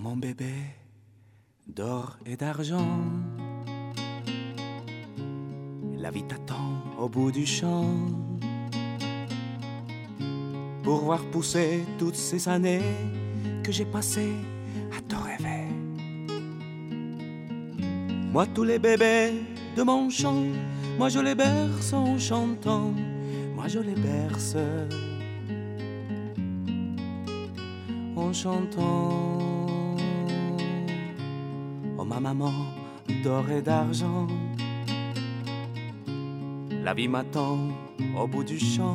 Mon bébé d'or et d'argent, la vie t'attend au bout du champ pour voir pousser toutes ces années que j'ai passées à te rêver. Moi tous les bébés de mon champ, moi je les berce en chantant, moi je les berce en chantant. Oh ma maman d'or et d'argent, la vie m'attend au bout du champ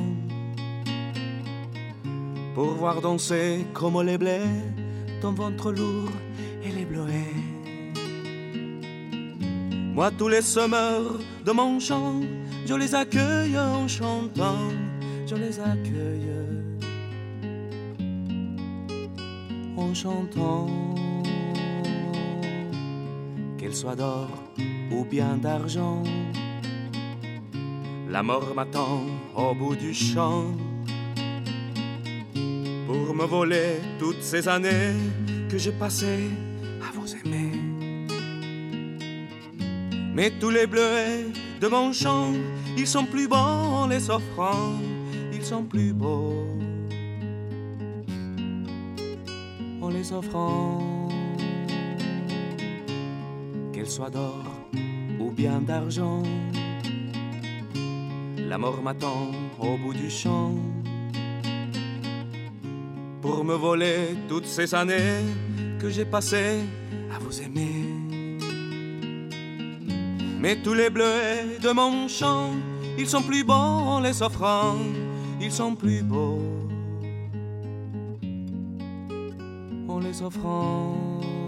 pour voir danser comme les blés ton ventre lourd et les bleuets. Moi tous les semeurs de mon champ, je les accueille en chantant, je les accueille en chantant. Qu'elle soit d'or ou bien d'argent, la mort m'attend au bout du champ pour me voler toutes ces années que j'ai passées à vous aimer. Mais tous les bleuets de mon champ, ils sont plus beaux en les offrant, ils sont plus beaux en les offrant. Qu'elle soit d'or ou bien d'argent, la mort m'attend au bout du champ pour me voler toutes ces années que j'ai passées à vous aimer. Mais tous les bleuets de mon champ, ils sont plus beaux en les offrant, ils sont plus beaux en les offrant.